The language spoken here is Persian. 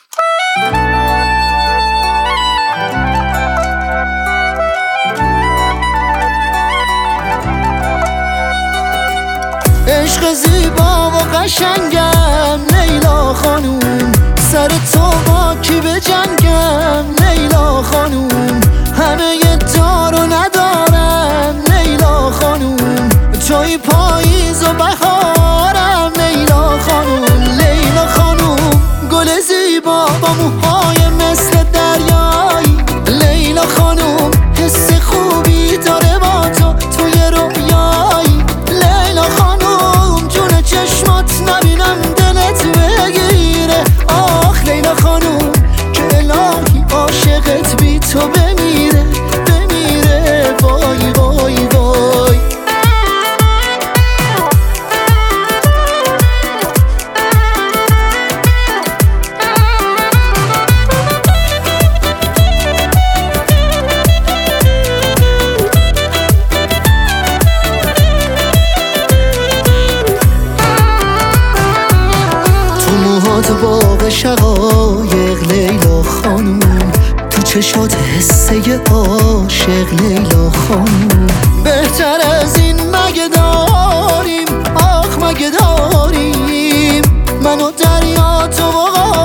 عشق زیبا و قشنگم لیلا خانوم، سر تو با کی به جنگم لیلا خانوم، همه دارو ندارم لیلا خانوم، توی پاییز و بهارم لیلا خانوم. لیلا خانوم گل زیبا با موهای مثل دریایی، لیلا خانوم حس خوبی داره با تو توی رویایی، لیلا خانوم جون چشمات نبینم دلت بگیره، آخ لیلا خانوم که الهی عاشقت بی تو بمیره بمیره، وای وای وای. تو باغ شقایق لیلا خانوم، تو چشات حسه عاشق لیلا خانوم، بهتر از این مگه داریم، آخ مگه داریم، من و دریا تو و